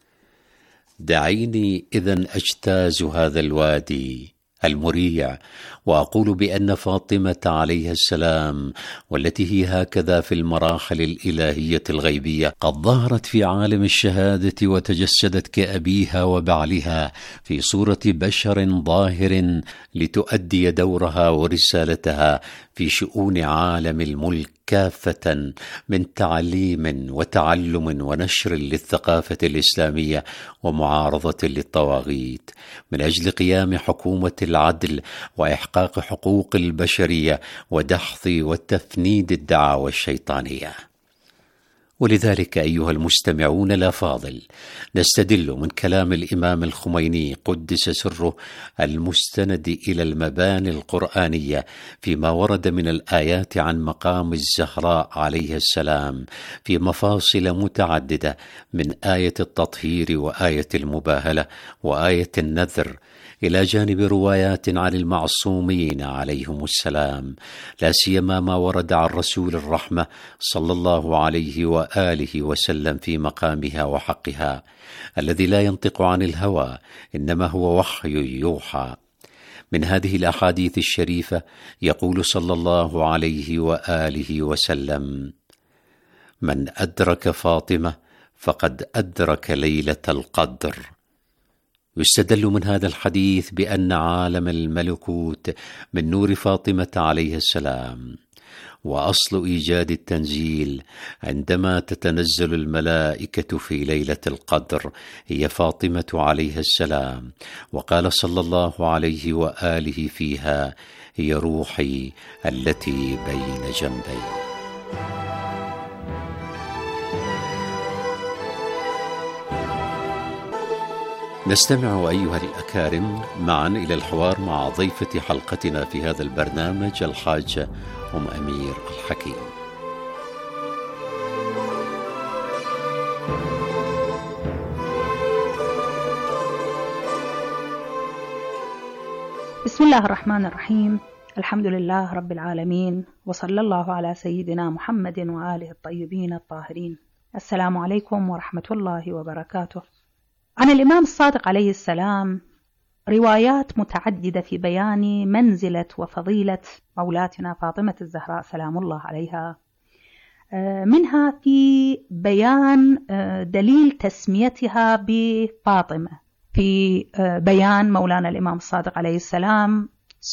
دعيني إذن أجتاز هذا الوادي المريع وأقول بأن فاطمة عليها السلام، والتي هي هكذا في المراحل الإلهية الغيبية، قد ظهرت في عالم الشهادة وتجسدت كأبيها وبعلها في صورة بشر ظاهر لتؤدي دورها ورسالتها في شؤون عالم الملك كافة، من تعليم وتعلم ونشر للثقافة الإسلامية ومعارضة للطواغيت، من أجل قيام حكومة العدل وإحقاق حقوق البشرية ودحض وتفنيد الدعاوى الشيطانية. ولذلك أيها المستمعون الأفاضل، نستدل من كلام الإمام الخميني قدس سره المستند إلى المباني القرآنية فيما ورد من الآيات عن مقام الزهراء عليه السلام في مفاصل متعددة، من آية التطهير وآية المباهلة وآية النذر، إلى جانب روايات عن المعصومين عليهم السلام، لا سيما ما ورد عن رسول الرحمة صلى الله عليه وآله وسلم في مقامها وحقها، الذي لا ينطق عن الهوى إنما هو وحي يوحى. من هذه الأحاديث الشريفة يقول صلى الله عليه وآله وسلم: من أدرك فاطمة فقد أدرك ليلة القدر. يستدل من هذا الحديث بأن عالم الملكوت من نور فاطمة عليه السلام، وأصل إيجاد التنزيل عندما تتنزل الملائكة في ليلة القدر هي فاطمة عليها السلام، وقال صلى الله عليه وآله فيها: هي روحي التي بين جنبي. نستمع أيها الأكارم معا إلى الحوار مع ضيفة حلقتنا في هذا البرنامج، الحاجة أم أمير الحكيم. بسم الله الرحمن الرحيم، الحمد لله رب العالمين، وصلى الله على سيدنا محمد وآله الطيبين الطاهرين. السلام عليكم ورحمة الله وبركاته. عن الإمام الصادق عليه السلام روايات متعددة في بيان منزلة وفضيلة مولاتنا فاطمة الزهراء سلام الله عليها، منها في بيان دليل تسميتها بفاطمة. في بيان مولانا الإمام الصادق عليه السلام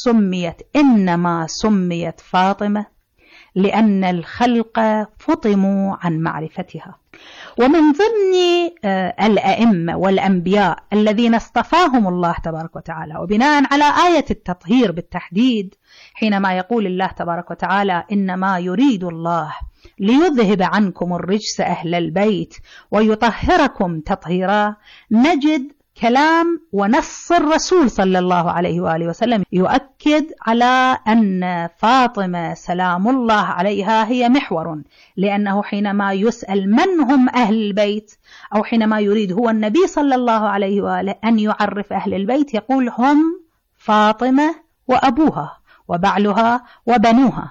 إنما سميت فاطمة لأن الخلق فطموا عن معرفتها. ومن ضمن الأئمة والأنبياء الذين اصطفاهم الله تبارك وتعالى، وبناء على آية التطهير بالتحديد، حينما يقول الله تبارك وتعالى: إنما يريد الله ليذهب عنكم الرجس أهل البيت ويطهركم تطهيرا، نجد كلام ونص الرسول صلى الله عليه وآله وسلم يؤكد على أن فاطمة سلام الله عليها هي محور، لأنه حينما يسأل من هم أهل البيت، أو حينما يريد هو النبي صلى الله عليه وآله أن يعرف أهل البيت، يقول هم فاطمة وأبوها وبعلها وبنوها.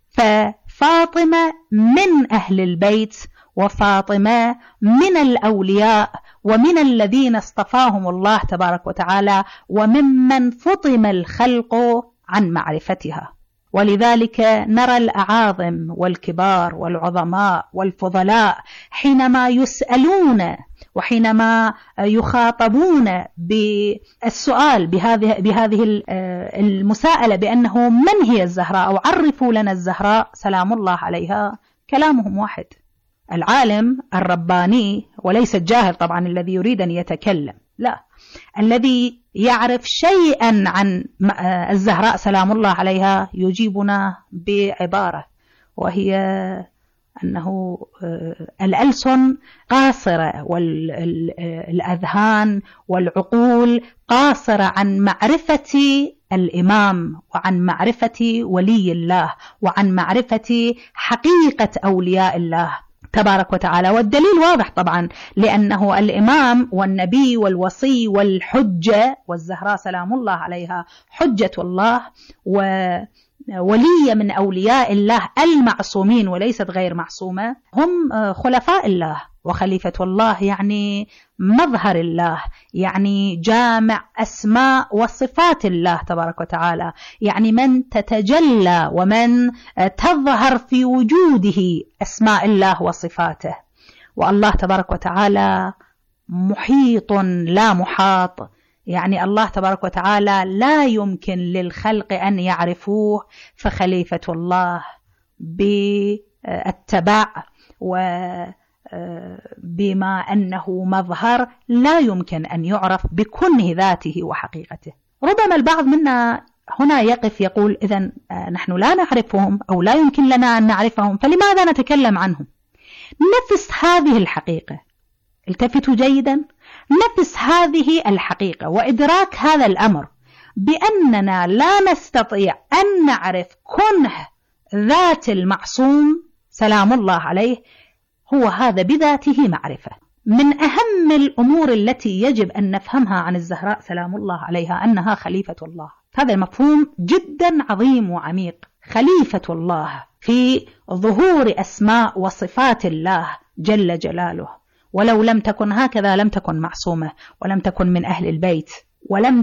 ففاطمة من أهل البيت، وفاطمة من الأولياء، ومن الذين اصطفاهم الله تبارك وتعالى، وممن فطم الخلق عن معرفتها. ولذلك نرى الأعاظم والكبار والعظماء والفضلاء حينما يسألون وحينما يخاطبون بالسؤال بهذه المساءلة بأنه من هي الزهراء أو عرفوا لنا الزهراء سلام الله عليها، كلامهم واحد: العالم الرباني، وليس الجاهل طبعا الذي يريد أن يتكلم، لا، الذي يعرف شيئا عن الزهراء سلام الله عليها يجيبنا بعبارة، وهي أنه الألسن قاصرة والأذهان والعقول قاصرة عن معرفة الإمام، وعن معرفة ولي الله، وعن معرفة حقيقة أولياء الله تبارك وتعالى. والدليل واضح طبعا، لأنه الإمام والنبي والوصي والحجة، والزهراء سلام الله عليها حجة الله، ولية من أولياء الله المعصومين وليست غير معصومة هم خلفاء الله. وخليفة الله يعني مظهر الله، يعني جامع أسماء وصفات الله تبارك وتعالى، يعني من تتجلى ومن تظهر في وجوده أسماء الله وصفاته. والله تبارك وتعالى محيط لا محاط، يعني الله تبارك وتعالى لا يمكن للخلق أن يعرفوه، فخليفة الله بالتبع وبما أنه مظهر لا يمكن أن يعرف بكنه ذاته وحقيقته. ربما البعض منا هنا يقف يقول إذن نحن لا نعرفهم أو لا يمكن لنا أن نعرفهم، فلماذا نتكلم عنهم؟ نفس هذه الحقيقة، التفتوا جيدا، نفس هذه الحقيقة وإدراك هذا الأمر بأننا لا نستطيع أن نعرف كنه ذات المعصوم سلام الله عليه، هو هذا بذاته معرفة. من أهم الأمور التي يجب أن نفهمها عن الزهراء سلام الله عليها أنها خليفة الله. هذا المفهوم جدا عظيم وعميق، خليفة الله في ظهور أسماء وصفات الله جل جلاله. ولو لم تكن هكذا لم تكن معصومة ولم تكن من أهل البيت، ولم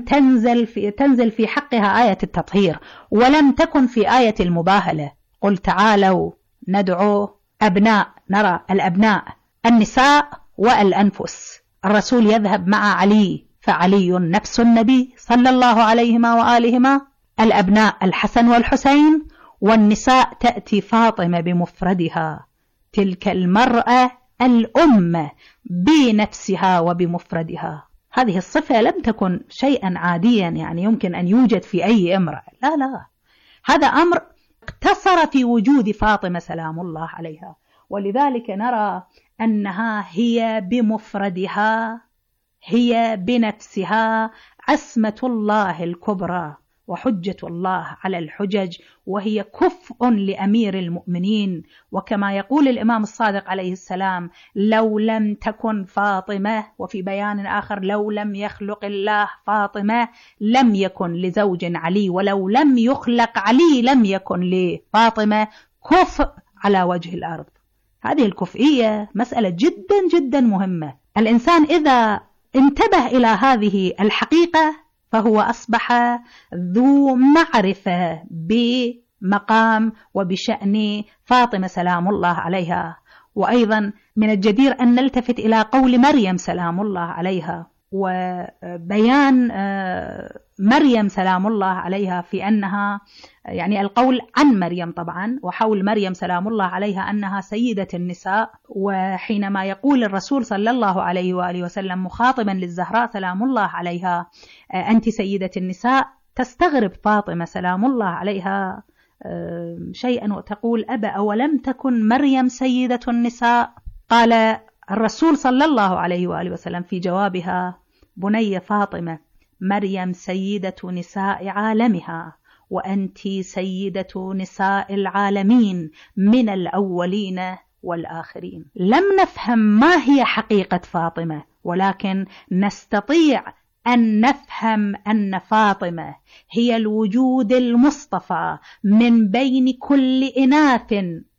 تنزل في حقها آية التطهير، ولم تكن في آية المباهلة. قل تعالوا ندعو أبناء، نرى الأبناء، النساء والأنفس. الرسول يذهب مع علي فعلي نفس النبي صلى الله عليهما وآلهما، الأبناء الحسن والحسين، والنساء تأتي فاطمة بمفردها، تلك المرأة الأمة بنفسها وبمفردها. هذه الصفة لم تكن شيئا عاديا يعني يمكن أن يوجد في أي امرأة، لا لا، هذا أمر اقتصر في وجود فاطمة سلام الله عليها. ولذلك نرى أنها هي بمفردها، هي بنفسها عصمة الله الكبرى وحجة الله على الحجج، وهي كفء لأمير المؤمنين. وكما يقول الإمام الصادق عليه السلام: لو لم تكن فاطمة، وفي بيان آخر: لو لم يخلق الله فاطمة لم يكن لزوج علي، ولو لم يخلق علي لم يكن لفاطمة كفء على وجه الأرض. هذه الكفئية مسألة جدا جدا مهمة. الإنسان إذا انتبه إلى هذه الحقيقة فهو أصبح ذو معرفة بمقام وبشأن فاطمة سلام الله عليها. وأيضا من الجدير أن نلتفت إلى قول مريم سلام الله عليها، وبيان مريم سلام الله عليها في أنها يعني القول عن مريم طبعا وحول مريم سلام الله عليها أنها سيدة النساء. وحينما يقول الرسول صلى الله عليه وآله وسلم مخاطبا للزهراء سلام الله عليها: أنت سيدة النساء، تستغرب فاطمة سلام الله عليها شيئا وتقول: أبا أولم تكن مريم سيدة النساء؟ قال الرسول صلى الله عليه وآله وسلم في جوابها: بني فاطمة، مريم سيدة نساء عالمها، وأنت سيدة نساء العالمين من الأولين والآخرين. لم نفهم ما هي حقيقة فاطمة، ولكن نستطيع أن نفهم أن فاطمة هي الوجود المصطفى من بين كل إناث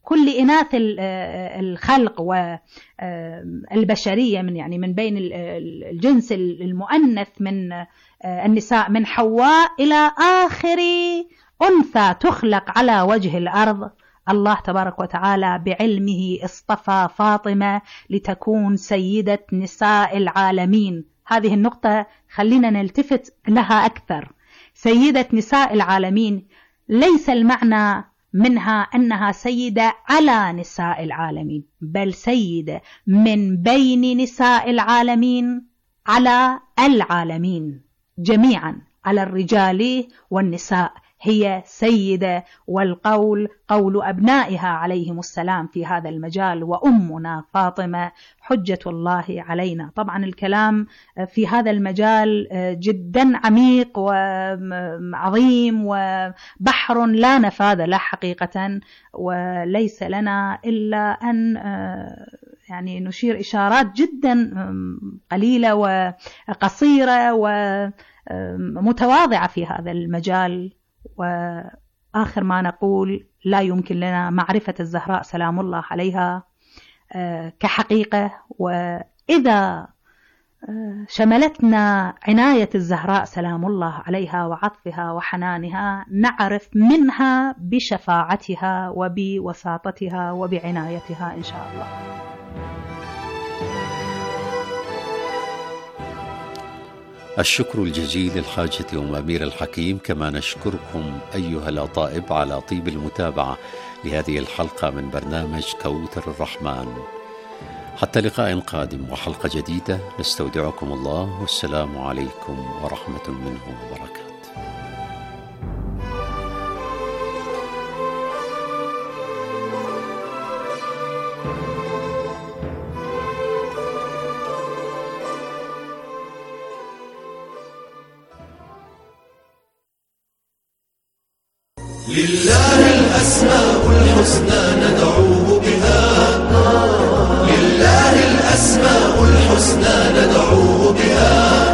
الخلق والبشرية، من بين الجنس المؤنث من النساء، من حواء إلى آخر أنثى تخلق على وجه الأرض. الله تبارك وتعالى بعلمه اصطفى فاطمة لتكون سيدة نساء العالمين. هذه النقطة خلينا نلتفت لها أكثر. سيدة نساء العالمين ليس المعنى منها أنها سيدة على نساء العالمين، بل سيدة من بين نساء العالمين على العالمين جميعا، على الرجال والنساء. هي سيدة، والقول قول أبنائها عليهم السلام في هذا المجال، وأمنا فاطمة حجة الله علينا. طبعا الكلام في هذا المجال جدا عميق وعظيم وبحر لا نفاذ له حقيقة، وليس لنا إلا أن نشير إشارات جدا قليلة وقصيرة ومتواضعة في هذا المجال. آخر ما نقول لا يمكن لنا معرفة الزهراء سلام الله عليها كحقيقة، وإذا شملتنا عناية الزهراء سلام الله عليها وعطفها وحنانها نعرف منها بشفاعتها وبوساطتها وبعنايتها إن شاء الله. الشكر الجزيل للحاجة أمير الحكيم، كما نشكركم أيها الأطائب على طيب المتابعة لهذه الحلقة من برنامج كوثر الرحمن. حتى لقاء قادم وحلقة جديدة، نستودعكم الله، والسلام عليكم ورحمة منه وبركاته. لله الأسماء الحسنى ندعوه بها، لله الأسماء الحسنى ندعوه بها.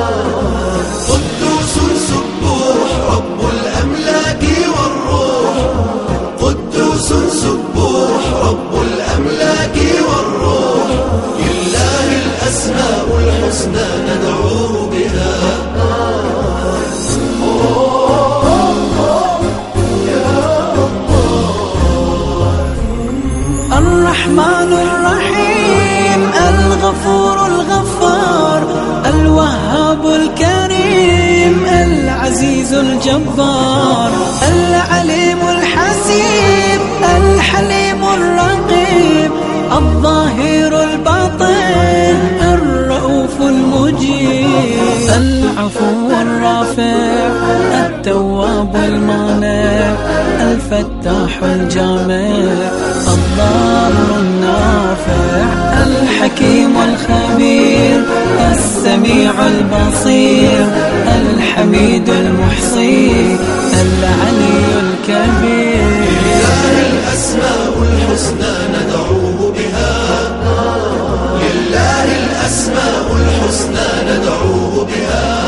قدوس سبوح رب الأملاك والروح، قدوس سبوح رب الأملاك والروح. لله الأسماء الحسنى ندعوه بها. الرحمن الرحيم الغفور الغفار الوهاب الكريم العزيز الجبار العليم الحسيب الحليم الرقيب الظاهر الباطن الرؤوف المجيب العفو الرافع التواب المانع الفتاح الجامع الضار النافع الحكيم الخبير السميع البصير الحميد المحصي العلي الكبير. لله الأسماء الحسنى ندعوه بها، لله الأسماء الحسنى ندعوه بها.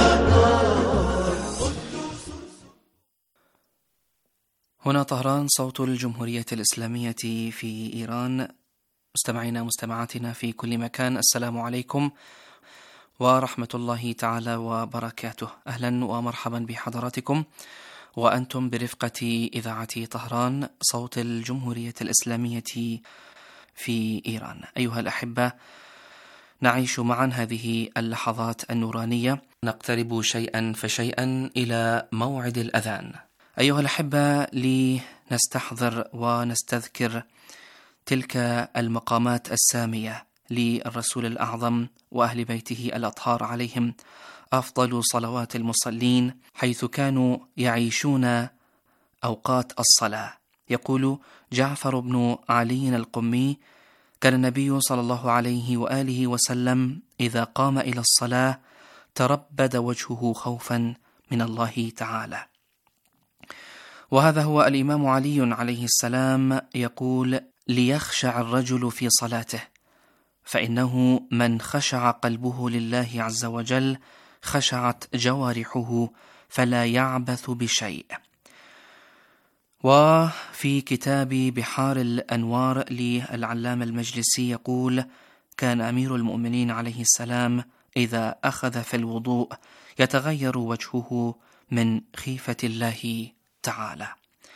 هنا طهران، صوت الجمهورية الإسلامية في إيران. مستمعينا مستمعاتنا في كل مكان، السلام عليكم ورحمة الله تعالى وبركاته. أهلا ومرحبا بحضراتكم وأنتم برفقة إذاعة طهران، صوت الجمهورية الإسلامية في إيران. أيها الأحبة، نعيش معا هذه اللحظات النورانية، نقترب شيئا فشيئا إلى موعد الأذان. أيها الأحبة، لنستحضر ونستذكر تلك المقامات السامية للرسول الأعظم وأهل بيته الأطهار عليهم أفضل صلوات المصلين، حيث كانوا يعيشون أوقات الصلاة. يقول جعفر بن علي القمي: كان النبي صلى الله عليه وآله وسلم إذا قام إلى الصلاة تربد وجهه خوفا من الله تعالى. وهذا هو الإمام علي عليه السلام يقول: ليخشع الرجل في صلاته، فإنه من خشع قلبه لله عز وجل خشعت جوارحه فلا يعبث بشيء. وفي كتاب بحار الأنوار للعلامة المجلسي يقول: كان أمير المؤمنين عليه السلام إذا أخذ في الوضوء يتغير وجهه من خيفة الله تعالى.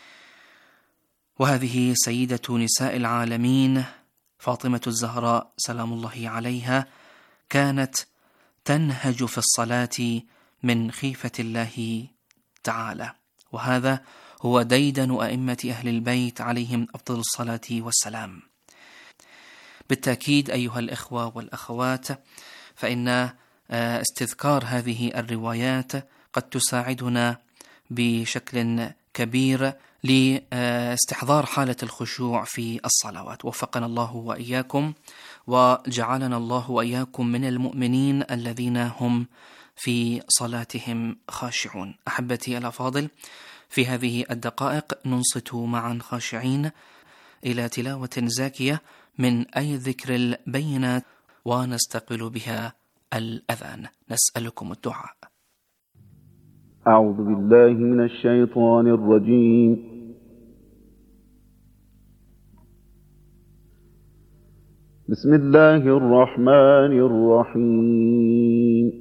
وهذه سيدة نساء العالمين فاطمة الزهراء سلام الله عليها كانت تنهج في الصلاة من خيفة الله تعالى، وهذا هو ديدن أئمة أهل البيت عليهم أفضل الصلاة والسلام. بالتأكيد أيها الإخوة والأخوات، فإن استذكار هذه الروايات قد تساعدنا بشكل كبير لاستحضار حالة الخشوع في الصلوات. وفقنا الله وإياكم، وجعلنا الله وإياكم من المؤمنين الذين هم في صلاتهم خاشعون. أحبتي الأفاضل، في هذه الدقائق ننصت معا خاشعين إلى تلاوة زاكية من أي ذكر البينات، ونستقبل بها الأذان. نسألكم الدعاء. أعوذ بالله من الشيطان الرجيم. بسم الله الرحمن الرحيم.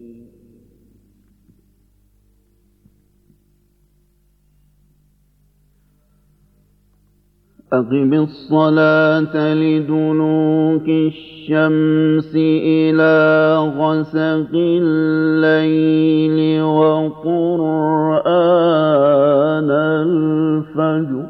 أقم الصلاة لدلوك الشمس إلى غسق الليل وقرآن الفجر